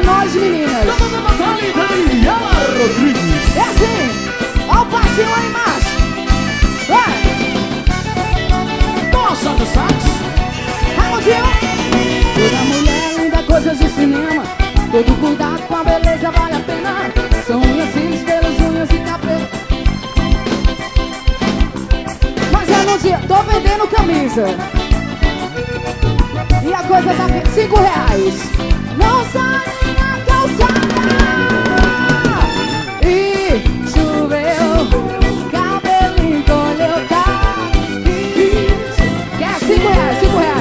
nós, meninas. Daniela Rodrigues. É assim. Ó o passinho aí, macho. Vai. Nossa do sax. Raimundinho. Toda mulher linda, coisas de cinema. Todo cuidado com a beleza vale a pena. São unhas, cílios, pelos, unhas e cabelo. Mas Raimundinho, tô vendendo camisa. E a coisa tá R$5. Não sai na calçada. E choveu, cabelo encolheu, tá. Quer R$5?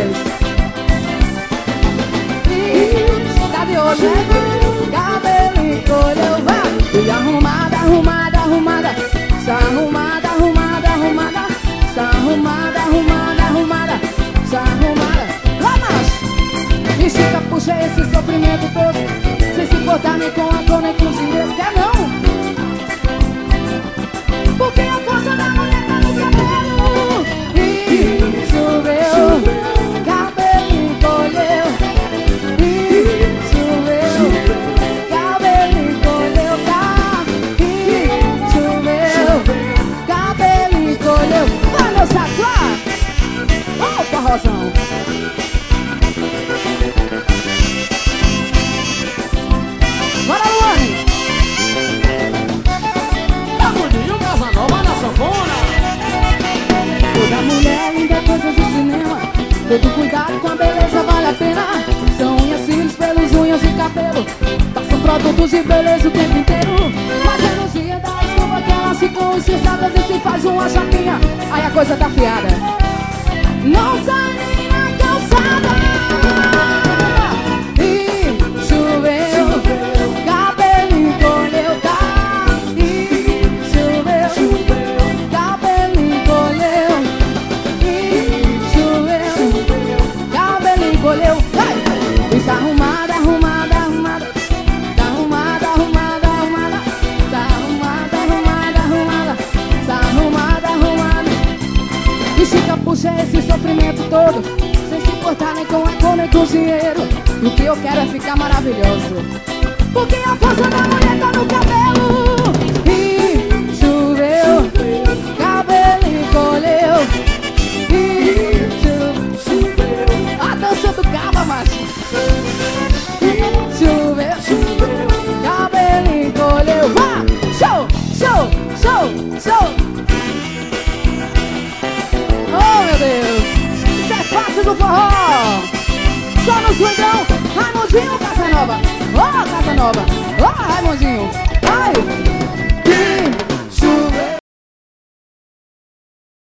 E tá de olho, né? Cabelo encolheu, vai. E arrumada, arrumada, arrumada. Está arrumada, arrumada, arrumada. Está arrumada, arrumada, arrumada. Está arrumada. Lá, macho. Estica, puxa esse sofrimento todo. Sem se importar nem com a dor, nem com o dinheiro. Quer não? Porque a força da mulher tá no cabelo. E choveu, cabelo encolheu. E choveu, cabelo encolheu, tá. E choveu, cabelo encolheu. Vai, meu sax, vai. Ó, o forrozão. Bora, Luane! Bagulhinho Casanova na sanfona. Toda mulher linda, coisas de cinema. Todo cuidado com a beleza vale a pena. São unhas, cílios, pelos, unhas e cabelo. Passam produtos de beleza o tempo inteiro. Mas é no dia da escova que ela se com os seus lábios e se faz uma chapinha. Aí a coisa tá fiada. Não sai nem na calçada. E choveu, cabelo encolheu, tá. E choveu, cabelo encolheu. E choveu, cabelo encolheu. Vai! Está arrumada, arrumada, arrumada. Está arrumada, arrumada, arrumada. Está arrumada, arrumada, arrumada. Está arrumada, arrumada. Estica, puxa esse sofrimento todo. Sem se importar nem com a cor, nem com o dinheiro. E o que eu quero é ficar maravilhoso. Porque a força da mulher tá no cabelo. E choveu, cabelo encolheu. E choveu. A dança do caba, macho. E choveu, cabelo encolheu. Vá! Show, show, show, show. Oh, meu Deus. Isso é fácil do forró.